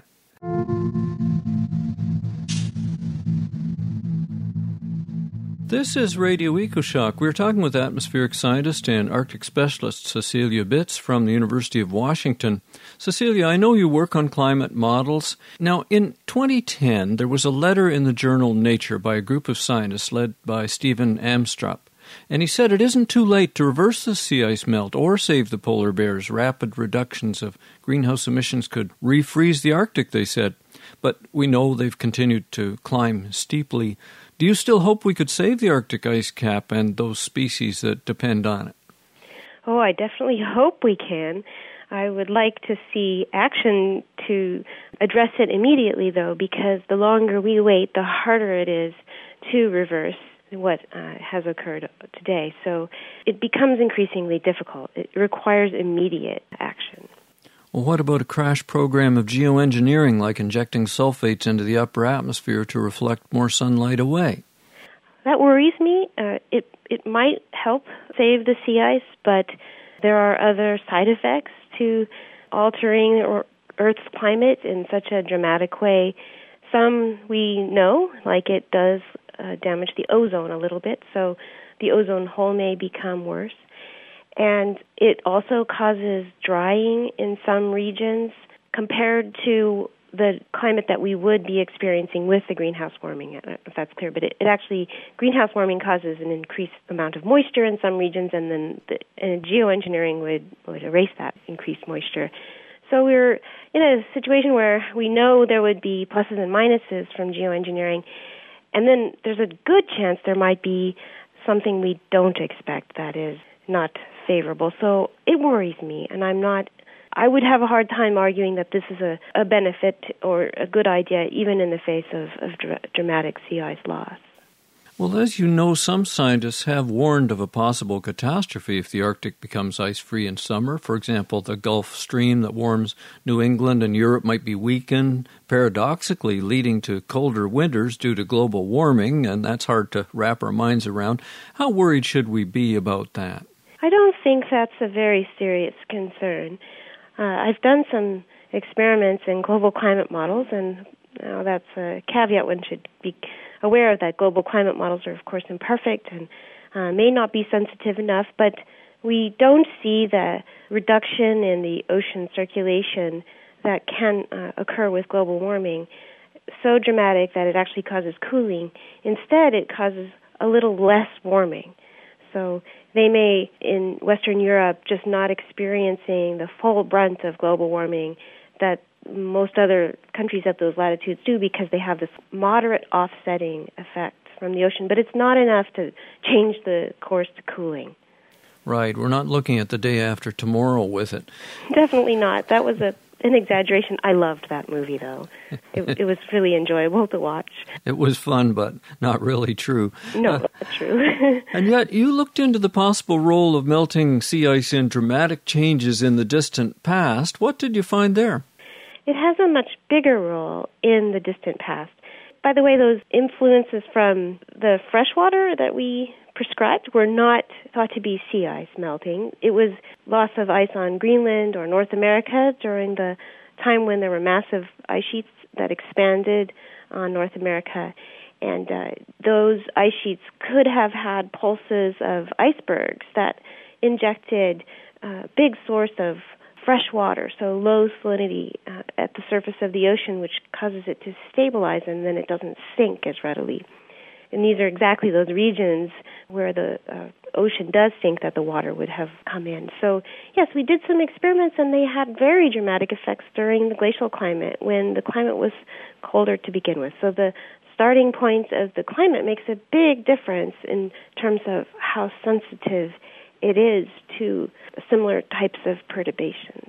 This is Radio EcoShock. We're talking with atmospheric scientist and Arctic specialist Cecilia Bitz from the University of Washington. Cecilia, I know you work on climate models. Now, in 2010, there was a letter in the journal Nature by a group of scientists led by Stephen Amstrup. And he said it isn't too late to reverse the sea ice melt or save the polar bears. Rapid reductions of greenhouse emissions could refreeze the Arctic, they said. But we know they've continued to climb steeply. Do you still hope we could save the Arctic ice cap and those species that depend on it? Oh, I definitely hope we can. I would like to see action to address it immediately, though, because the longer we wait, the harder it is to reverse what has occurred today. So it becomes increasingly difficult. It requires immediate action. Well, what about a crash program of geoengineering, like injecting sulfates into the upper atmosphere to reflect more sunlight away? That worries me. It might help save the sea ice, but there are other side effects to altering Earth's climate in such a dramatic way. Some we know, like it does damage the ozone a little bit, so the ozone hole may become worse. And it also causes drying in some regions compared to the climate that we would be experiencing with the greenhouse warming, if that's clear. But it actually, greenhouse warming causes an increased amount of moisture in some regions, and then geoengineering would erase that increased moisture. So we're in a situation where we know there would be pluses and minuses from geoengineering, and then there's a good chance there might be something we don't expect that is not favorable. So it worries me, and I would have a hard time arguing that this is a benefit or a good idea, even in the face of dramatic sea ice loss. Well, as you know, some scientists have warned of a possible catastrophe if the Arctic becomes ice-free in summer. For example, the Gulf Stream that warms New England and Europe might be weakened, paradoxically leading to colder winters due to global warming, and that's hard to wrap our minds around. How worried should we be about that? I don't think that's a very serious concern. I've done some experiments in global climate models, and that's a caveat. One should be aware of that. Global climate models are, of course, imperfect and may not be sensitive enough, but we don't see the reduction in the ocean circulation that can occur with global warming so dramatic that it actually causes cooling. Instead, it causes a little less warming. So they may, in Western Europe, just not experiencing the full brunt of global warming that most other countries at those latitudes do, because they have this moderate offsetting effect from the ocean. But it's not enough to change the course to cooling. Right. We're not looking at the day after tomorrow with it. Definitely not. That was an exaggeration. I loved that movie, though. It was really enjoyable to watch. It was fun, but not really true. No, not true. And yet, you looked into the possible role of melting sea ice in dramatic changes in the distant past. What did you find there? It has a much bigger role in the distant past. By the way, those influences from the freshwater that we prescribed were not thought to be sea ice melting. It was loss of ice on Greenland or North America during the time when there were massive ice sheets that expanded on North America. And those ice sheets could have had pulses of icebergs that injected a big source of fresh water, so low salinity at the surface of the ocean, which causes it to stabilize and then it doesn't sink as readily. And these are exactly those regions where the ocean does sink that the water would have come in. So, yes, we did some experiments, and they had very dramatic effects during the glacial climate, when the climate was colder to begin with. So the starting point of the climate makes a big difference in terms of how sensitive it is to similar types of perturbations.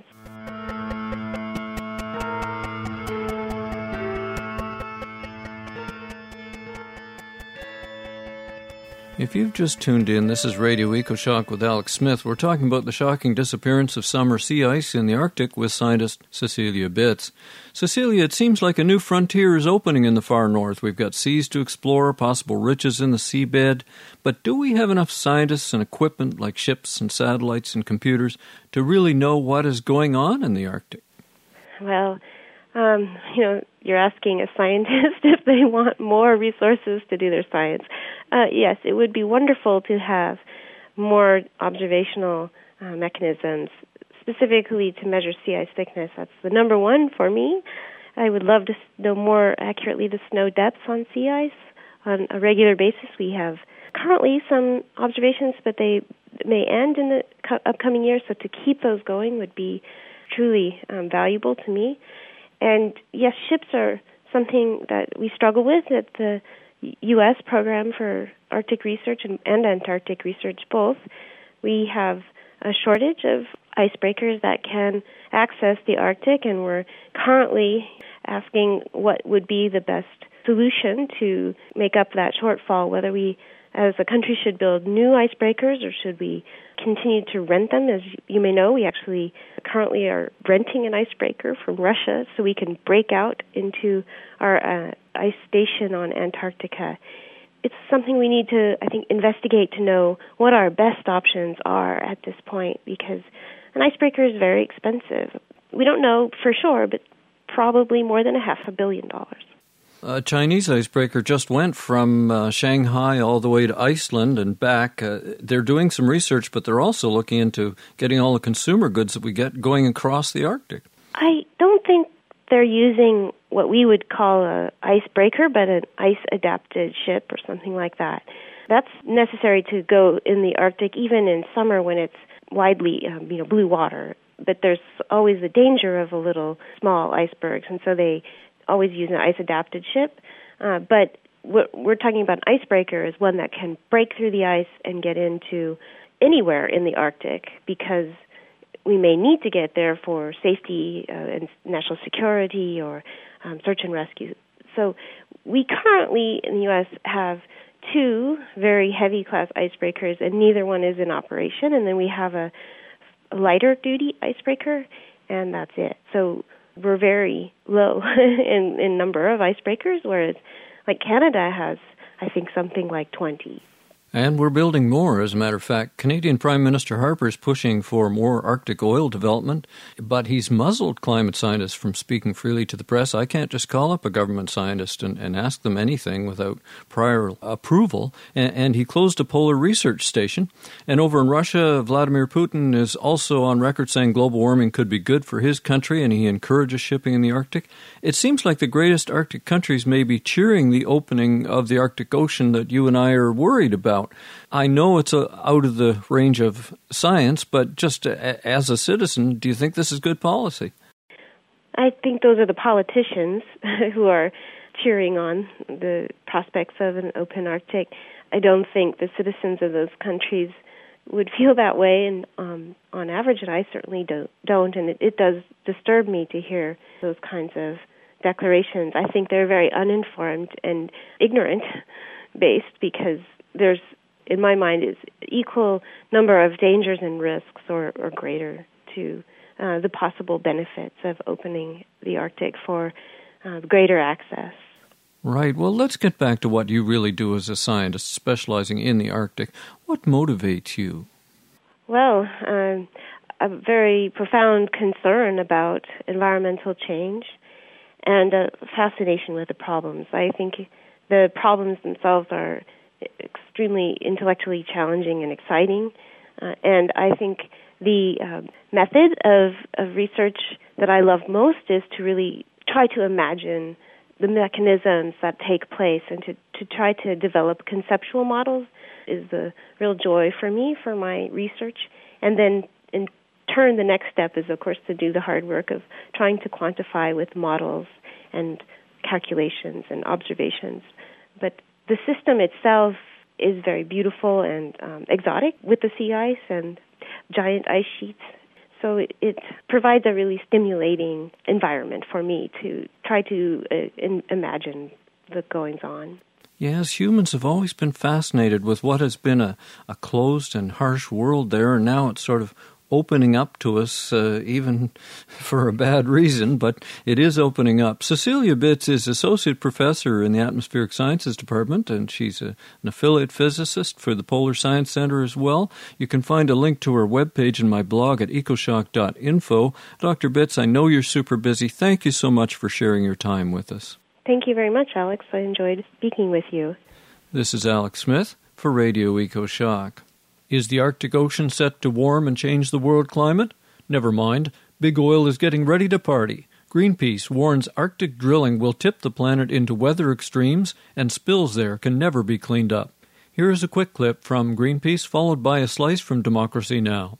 If you've just tuned in, this is Radio EcoShock with Alex Smith. We're talking about the shocking disappearance of summer sea ice in the Arctic with scientist Cecilia Bitz. Cecilia, it seems like a new frontier is opening in the far north. We've got seas to explore, possible riches in the seabed. But do we have enough scientists and equipment like ships and satellites and computers to really know what is going on in the Arctic? Well, you're asking a scientist if they want more resources to do their science. Yes, it would be wonderful to have more observational mechanisms, specifically to measure sea ice thickness. That's the number one for me. I would love to know more accurately the snow depths on sea ice on a regular basis. We have currently some observations, but they may end in the upcoming years, so to keep those going would be truly valuable to me. And yes, ships are something that we struggle with at the U.S. program for Arctic research and Antarctic research both. We have a shortage of icebreakers that can access the Arctic, and we're currently asking what would be the best solution to make up that shortfall, whether we as a country should build new icebreakers or should we continue to rent them. As you may know, we actually currently are renting an icebreaker from Russia so we can break out into our ice station on Antarctica. It's something we need to, I think, investigate to know what our best options are at this point, because an icebreaker is very expensive. We don't know for sure, but probably more than $500 million. A Chinese icebreaker just went from Shanghai all the way to Iceland and back. They're doing some research, but they're also looking into getting all the consumer goods that we get going across the Arctic. I don't think they're using what we would call an icebreaker, but an ice-adapted ship or something like that. That's necessary to go in the Arctic, even in summer when it's widely blue water. But there's always the danger of a little small icebergs, and so they always use an ice-adapted ship. But what we're talking about an icebreaker is one that can break through the ice and get into anywhere in the Arctic, because we may need to get there for safety and national security or search and rescue. So we currently in the U.S. have 2 very heavy-class icebreakers, and neither one is in operation. And then we have a lighter-duty icebreaker, and that's it. So we're very low in number of icebreakers, whereas like Canada has, I think, something like 20. And we're building more, as a matter of fact. Canadian Prime Minister Harper is pushing for more Arctic oil development, but he's muzzled climate scientists from speaking freely to the press. I can't just call up a government scientist and ask them anything without prior approval. And he closed a polar research station. And over in Russia, Vladimir Putin is also on record saying global warming could be good for his country, and he encourages shipping in the Arctic. It seems like the greatest Arctic countries may be cheering the opening of the Arctic Ocean that you and I are worried about. I know it's out of the range of science, but just as a citizen, do you think this is good policy? I think those are the politicians who are cheering on the prospects of an open Arctic. I don't think the citizens of those countries would feel that way, and on average, and I certainly don't, and it does disturb me to hear those kinds of declarations. I think they're very uninformed and ignorant-based, because there's, in my mind, is equal number of dangers and risks, or greater, to the possible benefits of opening the Arctic for greater access. Right. Well, let's get back to what you really do as a scientist specializing in the Arctic. What motivates you? Well, a very profound concern about environmental change and a fascination with the problems. I think the problems themselves are extremely intellectually challenging and exciting, and I think the method of research that I love most is to really try to imagine the mechanisms that take place, and to try to develop conceptual models is the real joy for me for my research. And then in turn, the next step is, of course, to do the hard work of trying to quantify with models and calculations and observations. But the system itself is very beautiful and exotic, with the sea ice and giant ice sheets. So it provides a really stimulating environment for me to try to imagine the goings-on. Yes, humans have always been fascinated with what has been a closed and harsh world there, and now it's sort of opening up to us, even for a bad reason, but it is opening up. Cecilia Bitz is Associate Professor in the Atmospheric Sciences Department, and she's an affiliate physicist for the Polar Science Center as well. You can find a link to her webpage in my blog at ecoshock.info. Dr. Bitz, I know you're super busy. Thank you so much for sharing your time with us. Thank you very much, Alex. I enjoyed speaking with you. This is Alex Smith for Radio EcoShock. Is the Arctic Ocean set to warm and change the world climate? Never mind. Big Oil is getting ready to party. Greenpeace warns Arctic drilling will tip the planet into weather extremes, and spills there can never be cleaned up. Here is a quick clip from Greenpeace, followed by a slice from Democracy Now!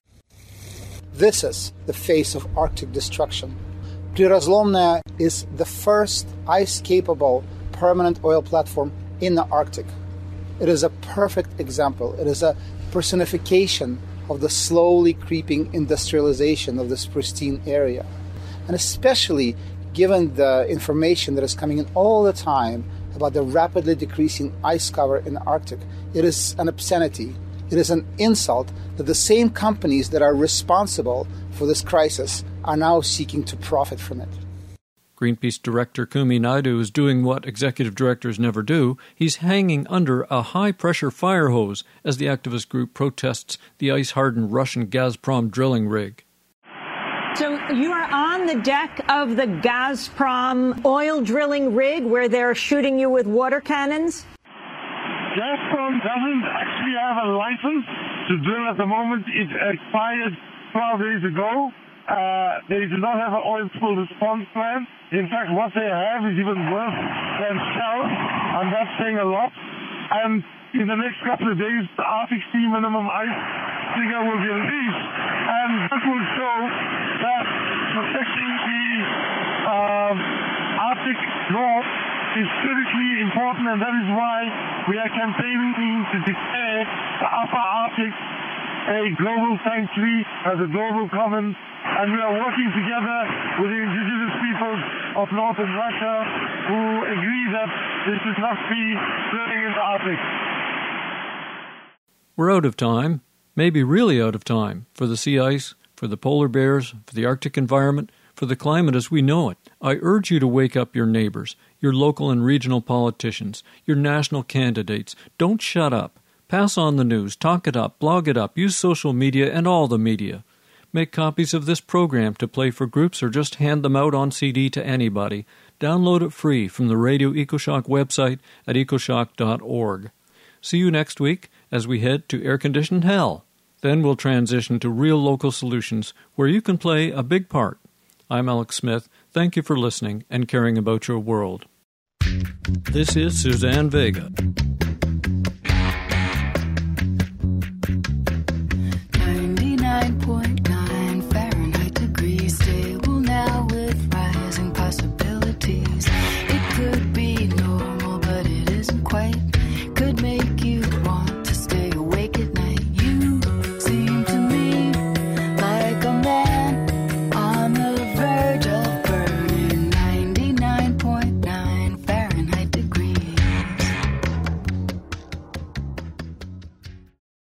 This is the face of Arctic destruction. Prirazlomnaya is the first ice-capable permanent oil platform in the Arctic. It is a perfect example. It is a personification of the slowly creeping industrialization of this pristine area. And especially given the information that is coming in all the time about the rapidly decreasing ice cover in the Arctic, it is an obscenity. It is an insult that the same companies that are responsible for this crisis are now seeking to profit from it. Greenpeace Director Kumi Naidu is doing what executive directors never do. He's hanging under a high-pressure fire hose as the activist group protests the ice-hardened Russian Gazprom drilling rig. So you are on the deck of the Gazprom oil drilling rig where they're shooting you with water cannons? Gazprom doesn't actually have a license to drill at the moment. It expired 12 days ago. They do not have an oil spill response plan. In fact, what they have is even worse than Shell, and that's saying a lot. And in the next couple of days, the Arctic sea minimum ice figure will be released, and that will show that protecting the Arctic North is critically important, and that is why we are campaigning to declare the Upper Arctic a global sanctuary as a global commons. And we are working together with the indigenous peoples of northern Russia who agree that this should not be drilling in the Arctic. We're out of time, maybe really out of time, for the sea ice, for the polar bears, for the Arctic environment, for the climate as we know it. I urge you to wake up your neighbors, your local and regional politicians, your national candidates. Don't shut up. Pass on the news, talk it up, blog it up, use social media and all the media. Make copies of this program to play for groups or just hand them out on CD to anybody. Download it free from the Radio EcoShock website at ecoshock.org. See you next week as we head to air-conditioned hell. Then we'll transition to real local solutions where you can play a big part. I'm Alex Smith. Thank you for listening and caring about your world. This is Suzanne Vega.